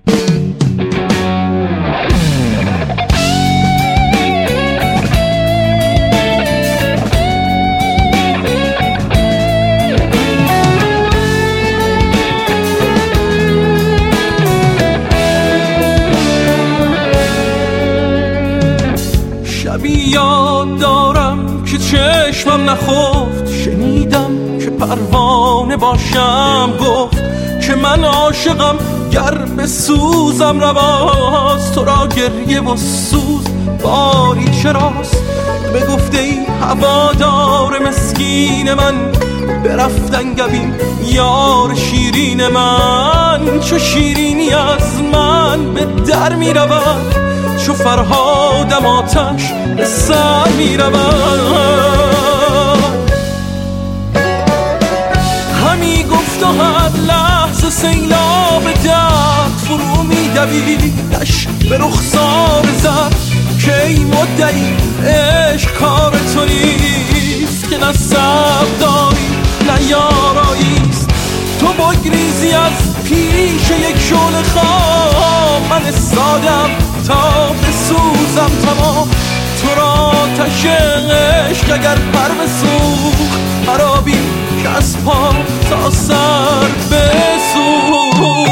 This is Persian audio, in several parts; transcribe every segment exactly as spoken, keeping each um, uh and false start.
یاد دارم که چشمم نخفت، شنیدم که پروانه باشم گفت که من عاشقم گر به سوزم رواست. تو را گریه و سوز باری چراست؟ بگفته ای هوادار مسکین من، برفتن گبین یار شیرین من. چو شیرینی از من به در می رود، چو فرهادم آتش به سر می رود. همی گفت و هر لحظه سیلاب درد فرو می دویدش به رخسار زد که ای مدعی عشق کار تو نیست، که نه صبر داری نه یاراییست. تو بگریزی از پیش یک شعله خام، من استادم تا بسوزم تمام. تو را آتش عشق اگر پر بسوخت، مرا بین که از پا تا سر بسوخت.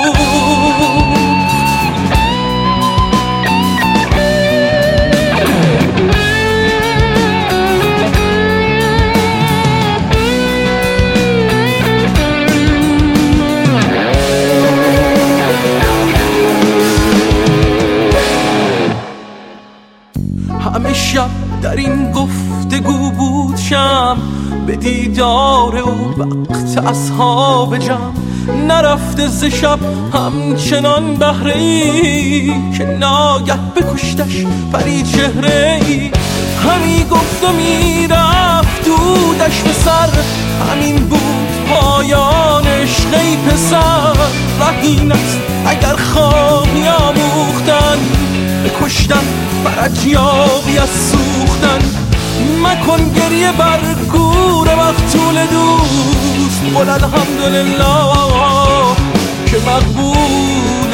همه شب در این گفتگو بود شم، به دیدار او وقت اصحاب جمع. نرفته ز شب همچنان بهره ای، که ناگه بکشتش پری چهره ای. همی گفت و میرفت دودش به سر، همین بود پایان عشق ای پسر. رهین است اگر خواهی آموختن، بکشتن برج یابی از سوختن. مکن گریه بر گور مقتول دوست، قل الحمدلله که مقبول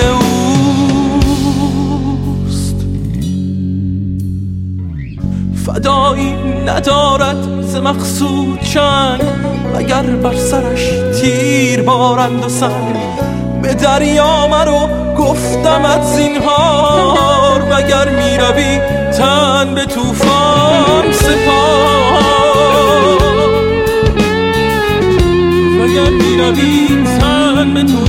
اوست. فدایی ندارد ز مقصود چنگ، اگر بر سرش تیر بارند و سنگ. به دریا مرو گفتمت زینهار، وگر می روی تن به طوفان سپار. وگر می روی تن به طوفان